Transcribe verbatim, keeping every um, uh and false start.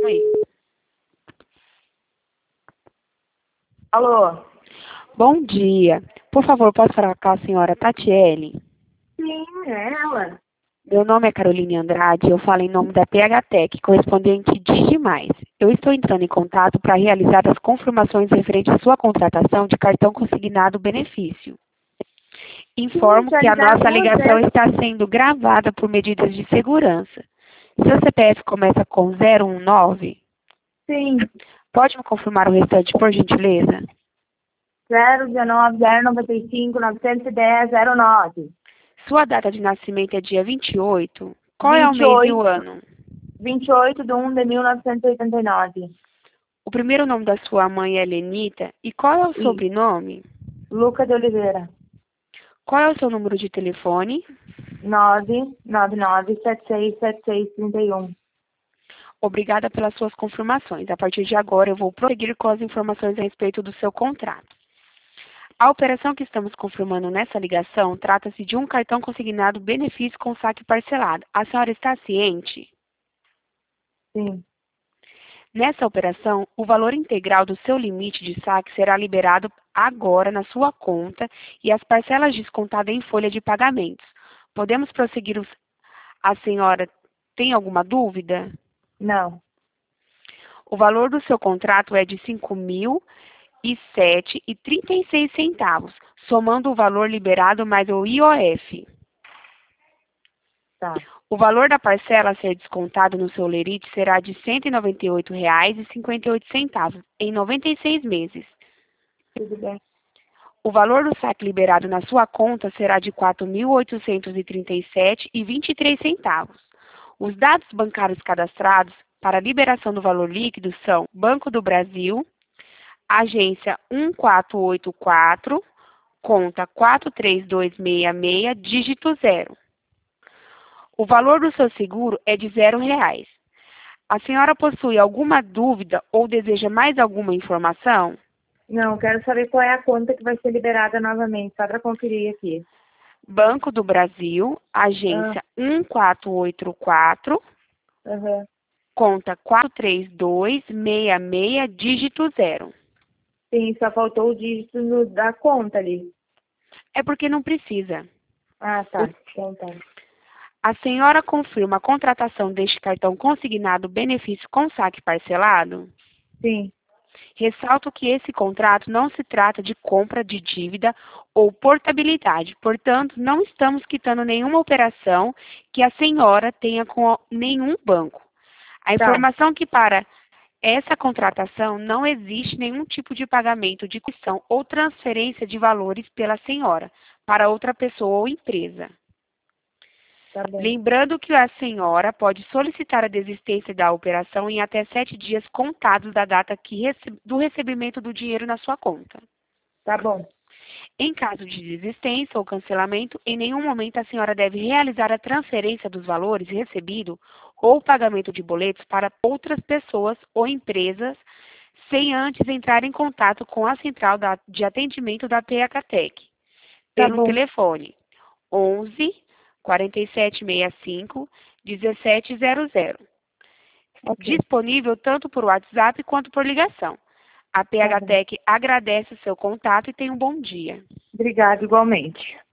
Oi. Alô? Bom dia. Por favor, posso falar com a senhora Tatiele? Sim, é ela. Meu nome é Caroline Andrade e eu falo em nome da P H Tech, correspondente Digimais. Eu estou entrando em contato para realizar as confirmações referentes à sua contratação de cartão consignado benefício. Informo Sim, que a ligar nossa com ligação você. está sendo gravada por medidas de segurança. Seu C P F começa com zero um nove? Sim, Pode me confirmar o restante, por gentileza? zero dezenove, zero noventa e cinco, novecentos e dez, zero nove. Sua data de nascimento é dia vinte e oito? Qual é o vinte e mês e o oito, ano? vinte e oito de um de mil novecentos e oitenta e nove. O primeiro nome da sua mãe é Lenita. E qual é o E sobrenome? Luca de Oliveira. Qual é o seu número de telefone? nove nove nove sete seis sete seis três um. Obrigada pelas suas confirmações. A partir de agora, eu vou prosseguir com as informações a respeito do seu contrato. A operação que estamos confirmando nessa ligação trata-se de um cartão consignado benefício com saque parcelado. A senhora está ciente? Sim, Nessa operação, o valor integral do seu limite de saque será liberado agora na sua conta e as parcelas descontadas em folha de pagamentos. Podemos prosseguir? os- A senhora tem alguma dúvida? não. O valor do seu contrato é de cinco mil e sete e trinta e seis centavos, somando o valor liberado mais o I O F. Tá, O valor da parcela a ser descontado no seu lerite será de cento e noventa e oito reais e cinquenta e oito centavos em noventa e seis meses. tudo bem. O valor do saque liberado na sua conta será de quatro mil oitocentos e trinta e sete reais e vinte e três centavos. Os dados bancários cadastrados para a liberação do valor líquido são Banco do Brasil, agência um quatro oito quatro, conta quatro três dois seis seis, dígito zero. O valor do seu seguro é de zero reais. A senhora possui alguma dúvida ou deseja mais alguma informação? Não, quero saber qual é a conta que vai ser liberada novamente, só para conferir aqui. Banco do Brasil, Ah, agência um quatro oito quatro, aham. conta quatro três dois seis seis, dígito zero. Sim, só faltou o dígito no- da conta ali. É porque não precisa. Ah, O- tá. Então tá. A senhora confirma a contratação deste cartão consignado benefício com saque parcelado? Sim, Ressalto que esse contrato não se trata de compra de dívida ou portabilidade, portanto, não estamos quitando nenhuma operação que a senhora tenha com nenhum banco. A tá. informação que para essa contratação não existe nenhum tipo de pagamento de comissão ou transferência de valores pela senhora para outra pessoa ou empresa. Tá bom. Lembrando que a senhora pode solicitar a desistência da operação em até sete dias contados da data que rece- do recebimento do dinheiro na sua conta. Tá bom. Em caso de desistência ou cancelamento, em nenhum momento a senhora deve realizar a transferência dos valores recebidos ou pagamento de boletos para outras pessoas ou empresas sem antes entrar em contato com a central da- de atendimento da P H Tech Tá pelo bom. telefone onze, quarenta e sete sessenta e cinco, dezessete zero zero. Ok. Disponível tanto por WhatsApp quanto por ligação. A Tá P H bom. Tech agradece o seu contato e tenha um bom dia. Obrigada, igualmente.